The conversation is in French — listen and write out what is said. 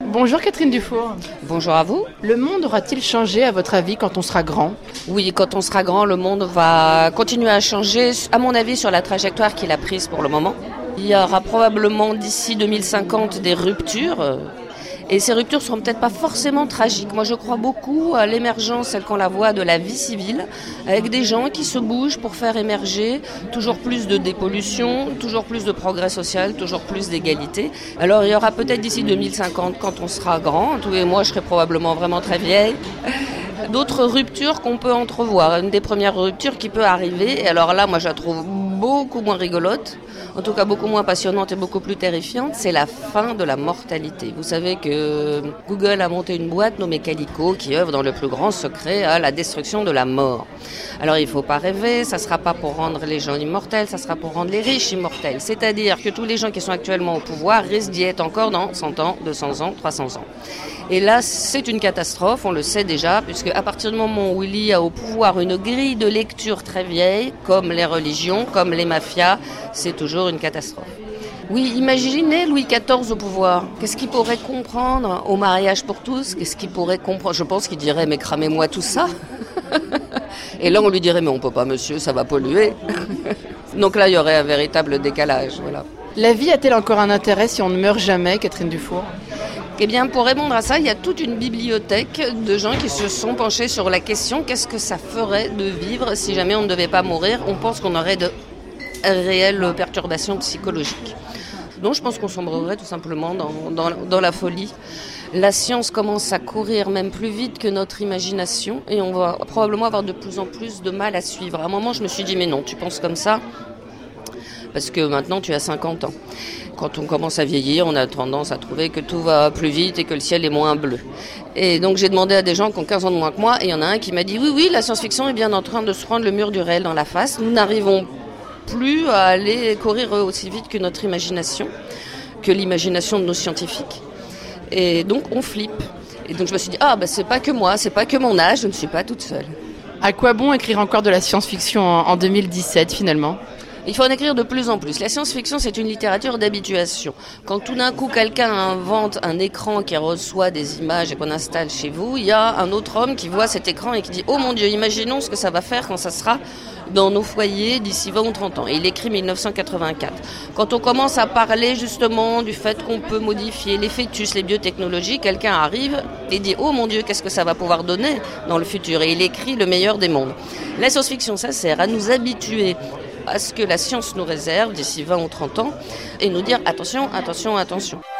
Bonjour Catherine Dufour. Bonjour à vous. Le monde aura-t-il changé à votre avis quand on sera grand ? Oui, quand on sera grand, le monde va continuer à changer, à mon avis, sur la trajectoire qu'il a prise pour le moment. Il y aura probablement d'ici 2050 des ruptures. Et ces ruptures ne seront peut-être pas forcément tragiques. Moi, je crois beaucoup à l'émergence, celle qu'on la voit, de la vie civile, avec des gens qui se bougent pour faire émerger toujours plus de dépollution, toujours plus de progrès social, toujours plus d'égalité. Alors, il y aura peut-être d'ici 2050, quand on sera grand, et moi, je serai probablement vraiment très vieille, d'autres ruptures qu'on peut entrevoir. Une des premières ruptures qui peut arriver, et alors là, moi, je la trouve beaucoup moins rigolote, en tout cas beaucoup moins passionnante et beaucoup plus terrifiante, c'est la fin de la mortalité. Vous savez que Google a monté une boîte nommée Calico qui œuvre dans le plus grand secret à la destruction de la mort. Alors il ne faut pas rêver, ça ne sera pas pour rendre les gens immortels, ça sera pour rendre les riches immortels. C'est-à-dire que tous les gens qui sont actuellement au pouvoir risquent d'y être encore dans 100 ans, 200 ans, 300 ans. Et là, c'est une catastrophe, on le sait déjà, puisque à partir du moment où il y a au pouvoir une grille de lecture très vieille, comme les religions, comme les mafias, c'est toujours une catastrophe. Oui, imaginez Louis XIV au pouvoir. Qu'est-ce qu'il pourrait comprendre au mariage pour tous ? Qu'est-ce qu'il pourrait comprendre ? Je pense qu'il dirait, mais cramez-moi tout ça. Et là, on lui dirait, mais on peut pas, monsieur, ça va polluer. Donc là, il y aurait un véritable décalage, voilà. La vie a-t-elle encore un intérêt si on ne meurt jamais, Catherine Dufour ? Eh bien, pour répondre à ça, il y a toute une bibliothèque de gens qui se sont penchés sur la question qu'est-ce que ça ferait de vivre si jamais on ne devait pas mourir ? On pense qu'on aurait de réelles perturbations psychologiques. Donc je pense qu'on sombrerait tout simplement dans la folie. La science commence à courir même plus vite que notre imagination et on va probablement avoir de plus en plus de mal à suivre. À un moment, je me suis dit, mais non, tu penses comme ça ? Parce que maintenant, tu as 50 ans. Quand on commence à vieillir, on a tendance à trouver que tout va plus vite et que le ciel est moins bleu. Et donc j'ai demandé à des gens qui ont 15 ans de moins que moi, et il y en a un qui m'a dit, oui, la science-fiction est bien en train de se prendre le mur du réel dans la face. Nous n'arrivons plus à aller courir aussi vite que notre imagination, que l'imagination de nos scientifiques. Et donc on flippe. Et donc je me suis dit, c'est pas que moi, c'est pas que mon âge, je ne suis pas toute seule. À quoi bon écrire encore de la science-fiction en 2017 finalement ? Il faut en écrire de plus en plus. La science-fiction, c'est une littérature d'habituation. Quand tout d'un coup, quelqu'un invente un écran qui reçoit des images et qu'on installe chez vous, il y a un autre homme qui voit cet écran et qui dit « Oh mon Dieu, imaginons ce que ça va faire quand ça sera dans nos foyers d'ici 20 ou 30 ans. » Et il écrit 1984. Quand on commence à parler justement du fait qu'on peut modifier les fœtus, les biotechnologies, quelqu'un arrive et dit « Oh mon Dieu, qu'est-ce que ça va pouvoir donner dans le futur ?» Et il écrit le meilleur des mondes. La science-fiction, ça sert à nous habituer à ce que la science nous réserve d'ici 20 ou 30 ans et nous dire attention, attention, attention.